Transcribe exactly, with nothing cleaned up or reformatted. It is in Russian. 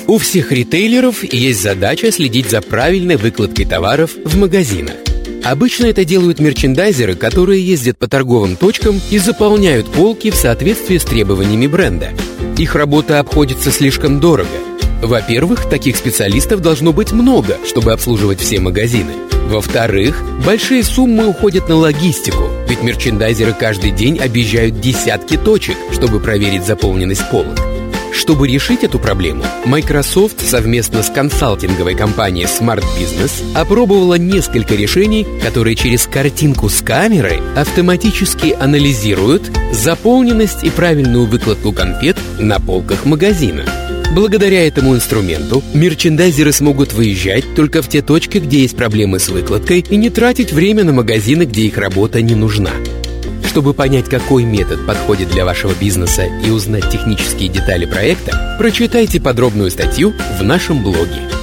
У всех ритейлеров есть задача следить за правильной выкладкой товаров в магазинах. Обычно это делают мерчендайзеры, которые ездят по торговым точкам и заполняют полки в соответствии с требованиями бренда. Их работа обходится слишком дорого. Во-первых, таких специалистов должно быть много, чтобы обслуживать все магазины. Во-вторых, большие суммы уходят на логистику, ведь мерчендайзеры каждый день объезжают десятки точек, чтобы проверить заполненность полок. Чтобы решить эту проблему, Microsoft совместно с консалтинговой компанией Smart Business опробовала несколько решений, которые через картинку с камерой автоматически анализируют заполненность и правильную выкладку конфет на полках магазина. Благодаря этому инструменту мерчендайзеры смогут выезжать только в те точки, где есть проблемы с выкладкой, и не тратить время на магазины, где их работа не нужна. Чтобы понять, какой метод подходит для вашего бизнеса и узнать технические детали проекта, прочитайте подробную статью в нашем блоге.